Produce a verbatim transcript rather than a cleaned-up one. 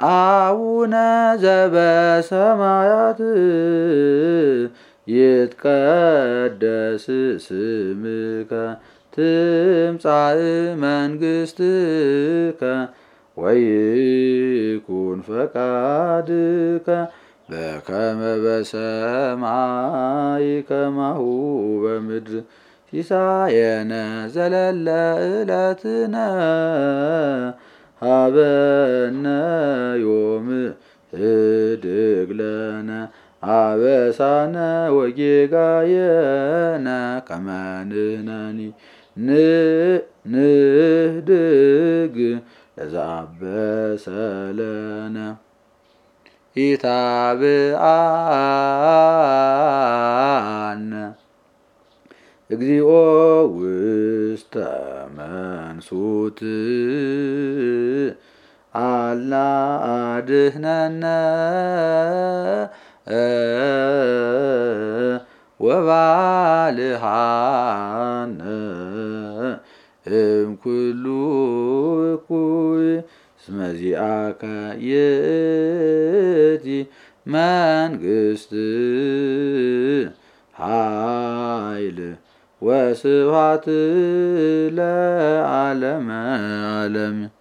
አቡነ ዘበሰማያት ይትቀደስ ስምከ ትምጻእ መንግሥትከ ወይኩን ፈቃድከ በከመ በሰማይ ከማሁ በምድር ሲሳየነ ዘለለ ዕለትነ ሀበነ ዮም ህድግ ለነ አበሳነ ወጌጋየነ ከመ ንሕነኒ ንህድግ ለዘአበሰ ለነ ኢታብአነ እግዚኦ ውስተ መንሱት አላ አድኅነነ ወባልሐነ እምኩሉ እኩይ እስመ ዚአከ ይእቲ መንግሥት ኃይል ወስብሐት ለዓለመ ዓለም።